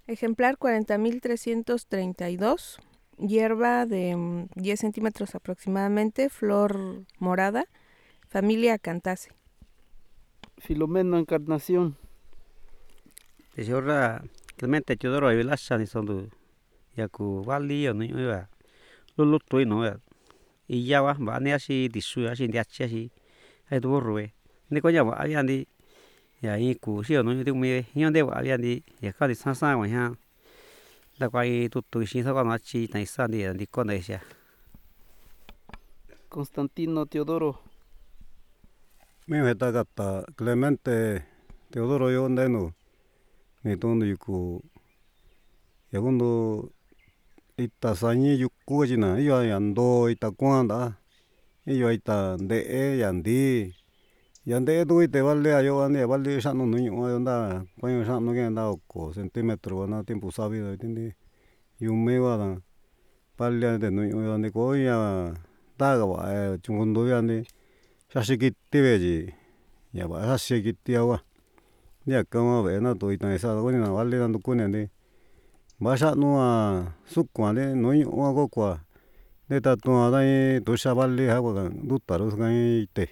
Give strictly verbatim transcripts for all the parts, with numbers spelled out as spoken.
Ejemplar cuarenta mil trescientos treinta y dos, hierba de mm, diez centímetros aproximadamente, flor morada, familia Acanthase. Filomeno Encarnación. Tehorra Clemente Teodoro Avilasha ni sondu yaku vali yo ni oya lulu toi no ya iya wa bani asi disu asi ndiachi asi ai tu ruwe ni ko nya wa ya ndi ya i ku si no ti me yo de wa ya ndi ya ka di san san wa ya da kwa i tu tu shi sa na chi tai sa ndi ndi ko na sia Constantino Teodoro. Me veta gata Clemente Teodoro yo ndenu ni tondo yuku yagundo ita sañi yuku jina iyo yando ita kuanda iyo ita nde'e yandi yande tu ite vale ayo ane vale xa'nu nu ñu'u nda kueño xa'nu kenda oko centímetro na tiempo savi tindi yume va vale de nu ñu'u ni ko ña taga va chungundu yandi xaxi kiti veyi ña va xaxi kiti agua ña kama ve na tu ita sa kuni na vale na kuni ndi va xa'nu a sukuan de nu ñu'u a ko kua neta tuan dai tu xa vale ja kua nduta ru kai te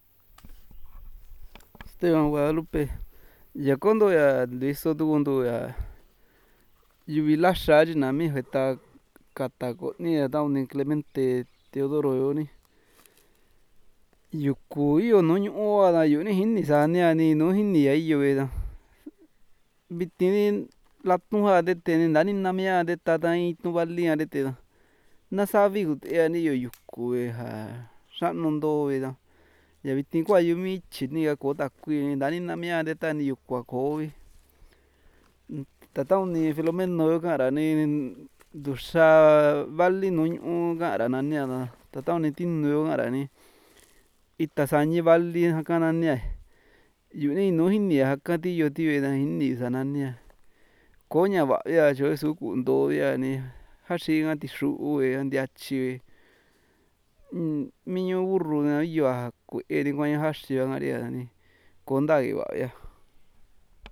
Esteban Guadalupe. Ya kondo ya listo tu kondo ya yubilasha jina mi veta kata ko ni ya ni Clemente Teodoro yo ni yuku iyo nu ñu'u a yo ni jini sa ni ani nu jini ya iyo ve da viti ni latun ja de te ni nda ni namia de ta tai tu vali a de te da na savi kute ni yo yuku ve ja xa'nu ndo ve da ya viti kua yumi chini ka ko takui nda ni namia de ta ni yukua ko vi ta taun ni Filomeno yo ka'an ra ni nduxa vali nu ñu'u ka'an ra nania na ta taun ni tinu yo ka'an ra ni ita sañi vali ja ka'an nania yu ni nu jini jaka tiyo ti ve da jini sa nania ko ña va'a ya cho su ku'ndo ya ni jaxi ka tixu'u ve ntiachi ve miñu burru na iyo a kue'e ni kuaña jaxi va ka'an ri a ni ko nda ke va'a ya.